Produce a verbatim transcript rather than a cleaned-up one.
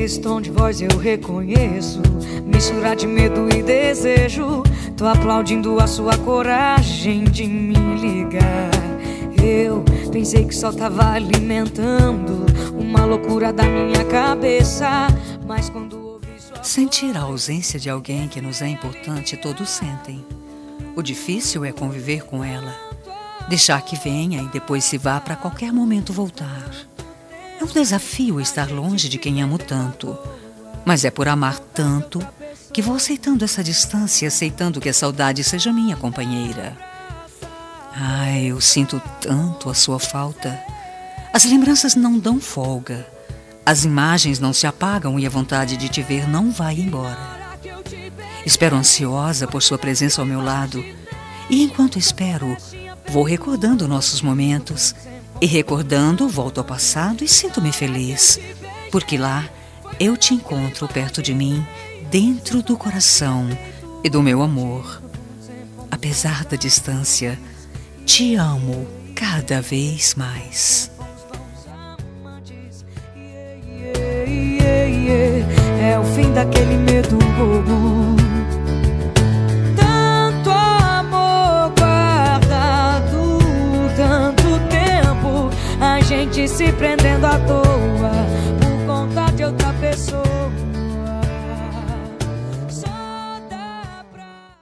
Esse tom de voz eu reconheço, mistura de medo e desejo. Tô aplaudindo a sua coragem de me ligar. Eu pensei que só tava alimentando uma loucura da minha cabeça, mas quando ouvi sua... Sentir a ausência de alguém que nos é importante, todos sentem. O difícil é conviver com ela, deixar que venha e depois se vá para qualquer momento voltar. É um desafio estar longe de quem amo tanto, mas é por amar tanto que vou aceitando essa distância, aceitando que a saudade seja minha companheira. Ai, eu sinto tanto a sua falta. As lembranças não dão folga, as imagens não se apagam e a vontade de te ver não vai embora. Espero ansiosa por sua presença ao meu lado, e enquanto espero, vou recordando nossos momentos, e recordando, volto ao passado e sinto-me feliz, porque lá eu te encontro perto de mim, dentro do coração e do meu amor. Apesar da distância, te amo cada vez mais. É o fim daquele medo bobo. Tanto amor guardado, tanto tempo, a gente se prendendo à toa por conta de outra pessoa.